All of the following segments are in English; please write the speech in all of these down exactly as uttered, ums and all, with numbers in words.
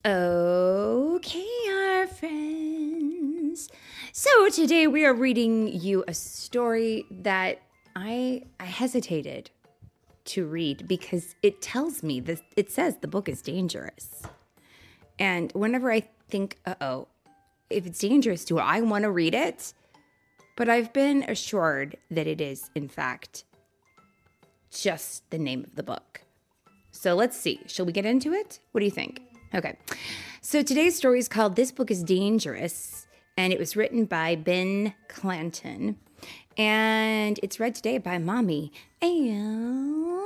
Okay, our friends. So today we are reading you a story that I I hesitated to read because it tells me that it says the book is dangerous. And whenever I think, uh-oh, if it's dangerous, do I want to read it? But I've been assured that it is, in fact, just the name of the book. So let's see. Shall we get into it? What do you think? Okay. So today's story is called This Book is Dangerous, and it was written by Ben Clanton. And it's read today by Mommy. And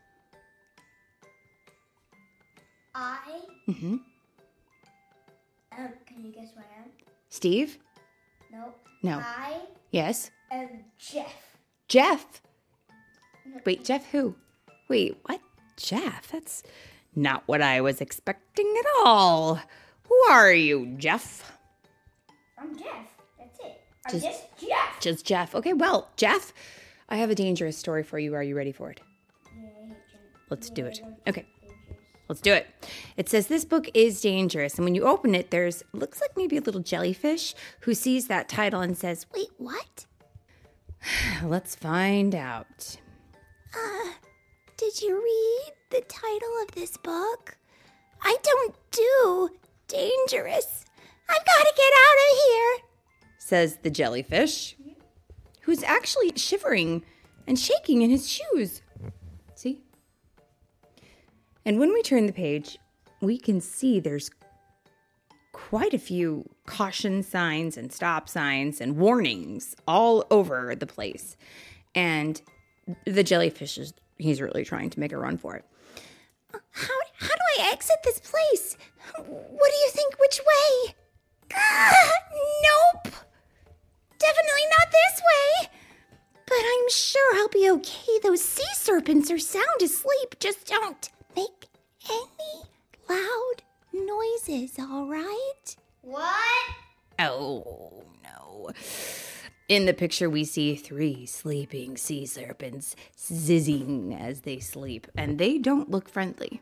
I... Mm-hmm. Um, can you guess what I am? Steve? No. No. I Yes? am Jeff. Jeff? Wait, Jeff who? Wait, what? Jeff? That's not what I was expecting at all. Who are you, Jeff? I'm Jeff. That's it. I'm Just- just, Jeff. Just Jeff. Okay, well, Jeff, I have a dangerous story for you. Are you ready for it? Yeah, I hate Jeff. Let's do Yeah, it. I love Okay. dangerous. Let's do it. It says this book is dangerous. And when you open it, there's, looks like maybe a little jellyfish who sees that title and says, wait, what? Let's find out. Uh, did you read the title of this book? I don't do dangerous. I've got to get out of here, says the jellyfish, who's actually shivering and shaking in his shoes. See? And when we turn the page, we can see there's quite a few caution signs and stop signs and warnings all over the place. And the jellyfish is, he's really trying to make a run for it. How, how do I exit this place? What do you think? Which way? Ah, nope. Definitely not this way. But I'm sure I'll be okay. Those sea serpents are sound asleep. Just don't make any loud noises, all right? What? Oh, no. In the picture, we see three sleeping sea serpents zizzing as they sleep, and they don't look friendly.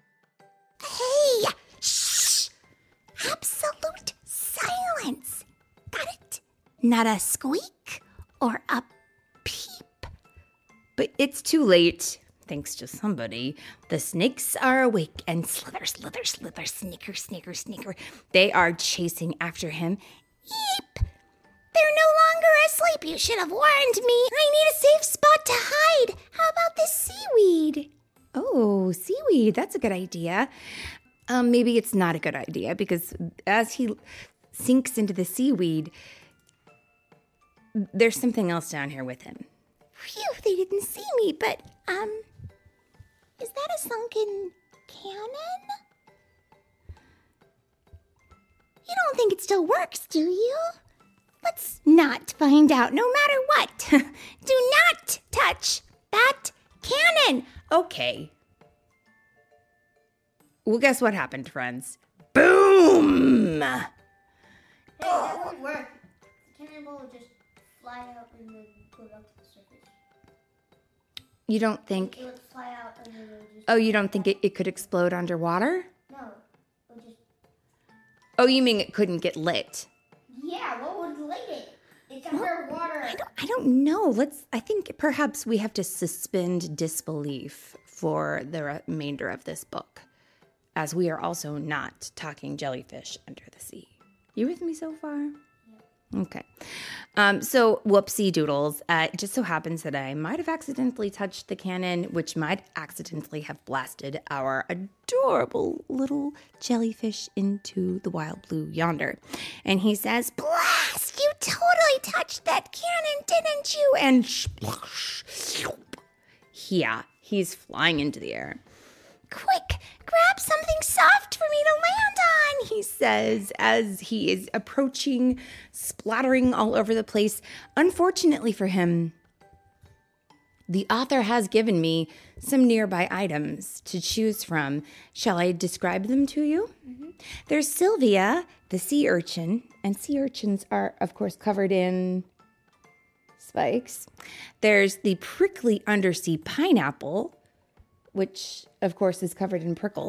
Hey! Shh! Absolute silence. Got it? Not a squeak or a peep. But it's too late. Thanks to somebody, the snakes are awake and slither, slither, slither, snicker, snicker, snicker. They are chasing after him. Eep! They're no longer asleep. You should have warned me. I need a safe spot to hide. How about this seaweed? Oh, seaweed. That's a good idea. Um, maybe it's not a good idea because as he sinks into the seaweed, there's something else down here with him. Phew, they didn't see me, but, um, is that a sunken cannon? You don't think it still works, do you? Let's not find out, no matter what. Do not touch that cannon. Okay. Well, guess what happened, friends? Boom! Hey, that would work. The cannonball would just fly out and then go up to the surface. You don't think... It would fly out and then it would just... Oh, you don't think it, it could explode underwater? No. It would just... Oh, you mean it couldn't get lit? Yeah, what would light it? It's underwater. I don't, I don't know. Let's. I think perhaps we have to suspend disbelief for the remainder of this book, as we are also not talking jellyfish under the sea. You with me so far? Yeah. Okay. Um, so, whoopsie doodles. Uh, it just so happens that I might have accidentally touched the cannon, which might accidentally have blasted our adorable little jellyfish into the wild blue yonder. And he says, "Blast! You totally touched that cannon, didn't you?" And splash, yeah, he's flying into the air. "Quick, grab something soft for me to land on," he says as he is approaching, splattering all over the place. Unfortunately for him, the author has given me some nearby items to choose from. Shall I describe them to you? Mm-hmm. There's Sylvia, the sea urchin, and sea urchins are, of course, covered in spikes. There's the prickly undersea pineapple, which, of course, is covered in prickles.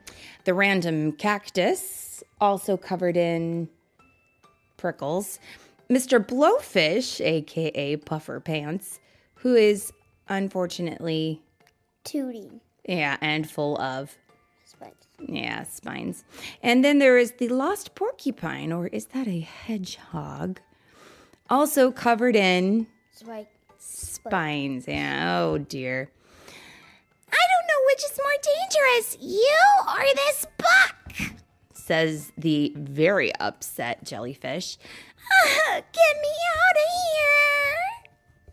The random cactus, also covered in prickles. Mister Blowfish, a k a. Puffer Pants, who is unfortunately... Tooting. Yeah, and full of... Spikes. Yeah, spines. And then there is the lost porcupine, or is that a hedgehog? Also covered in... Spike. Spines. Yeah, oh dear. I don't know which is more dangerous, you or this book, says the very upset jellyfish. Uh, get me out of here.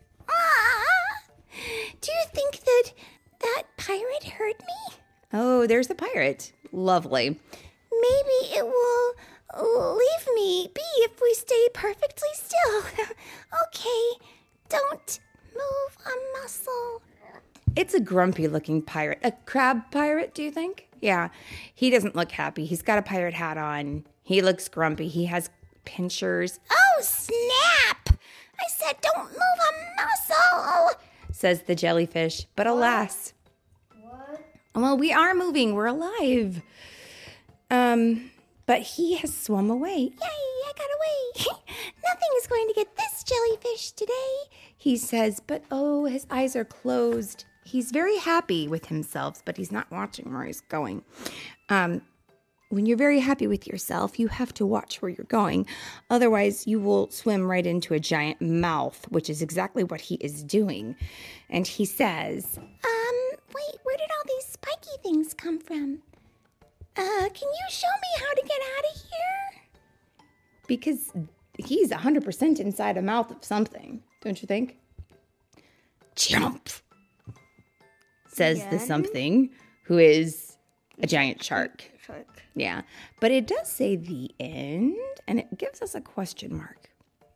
Ah. Do you think that that pirate heard me? Oh, there's the pirate. Lovely. Maybe it will leave me be if we stay perfectly still. Okay, don't move a muscle. It's a grumpy-looking pirate. A crab pirate, do you think? Yeah. He doesn't look happy. He's got a pirate hat on. He looks grumpy. He has pinchers. Oh, snap! I said don't move a muscle, says the jellyfish. But alas. What? Well, we are moving. We're alive. Um, but he has swum away. Yay, I got away. Nothing is going to get this jellyfish today, he says. But oh, his eyes are closed. He's very happy with himself, but he's not watching where he's going. Um, when you're very happy with yourself, you have to watch where you're going. Otherwise, you will swim right into a giant mouth, which is exactly what he is doing. And he says, Um, wait, where did all these spiky things come from? Uh, can you show me how to get out of here? Because he's one hundred percent inside a mouth of something, don't you think? Jump! Says Again? the something, who is a giant shark. Shark. Yeah, but it does say the end, and it gives us a question mark.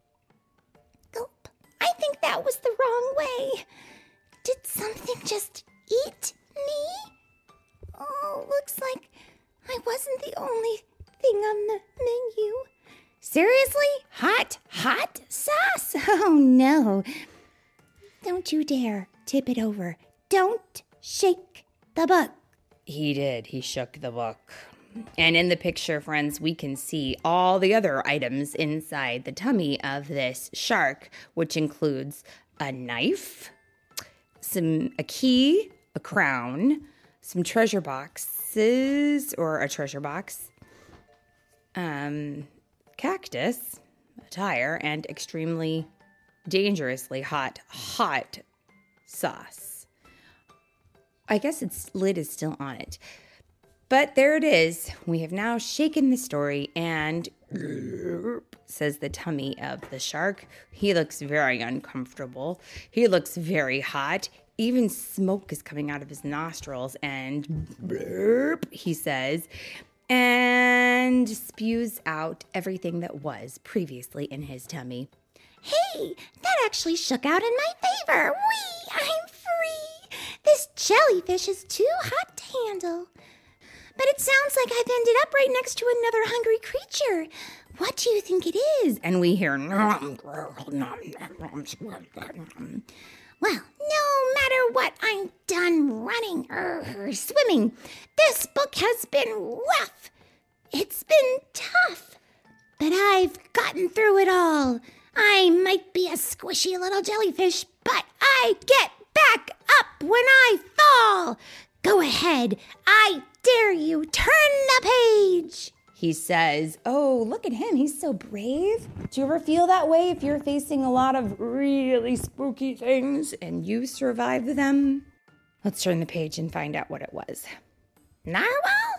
Gulp. I think that was the wrong way. Did something just eat me? Oh, looks like I wasn't the only thing on the menu. Seriously? Hot, hot sauce? Oh, no. Don't you dare tip it over. Don't shake the book. He did. He shook the book. And in the picture, friends, we can see all the other items inside the tummy of this shark, which includes a knife, some a key, a crown, some treasure boxes, or a treasure box, um, cactus, a tire, and extremely dangerously hot, hot sauce. I guess its lid is still on it. But there it is. We have now shaken the story, and says the tummy of the shark. He looks very uncomfortable. He looks very hot. Even smoke is coming out of his nostrils, and burp, he says, and spews out everything that was previously in his tummy. Hey, that actually shook out in my favor. Whee, I'm free. This jellyfish is too hot to handle. But it sounds like I've ended up right next to another hungry creature. What do you think it is? And we hear, nom, nom, nom, nom. Well, no matter what, I'm done running or swimming. This book has been rough. It's been tough. But I've gotten through it all. I might be a squishy little jellyfish, but I get back up when I fall. Go ahead. I dare you. Turn the page. He says, oh, look at him. He's so brave. Do you ever feel that way if you're facing a lot of really spooky things and you survive them? Let's turn the page and find out what it was. Narwhal?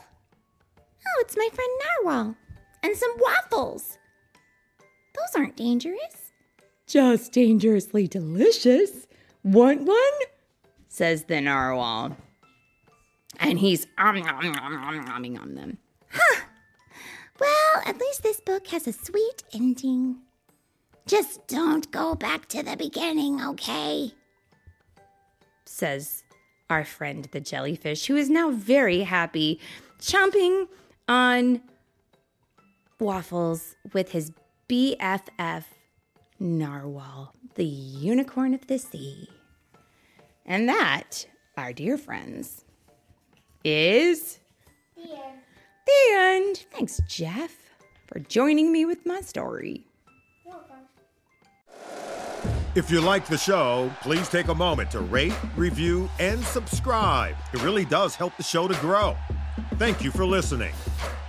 Oh, it's my friend Narwhal. And some waffles. Those aren't dangerous. Just dangerously delicious. Want one? Says the Narwhal. And he's um, um, um, um, um, um, them. Huh. Well, at least this book has a sweet ending. Just don't go back to the beginning, okay? Says our friend the jellyfish, who is now very happy, chomping on waffles with his B F F Narwhal, the unicorn of the sea. And that, our dear friends, is The end. The end. Thanks, Jeff, for joining me with my story. You're welcome. If you like the show, please take a moment to rate, review, and subscribe. It really does help the show to grow. Thank you for listening.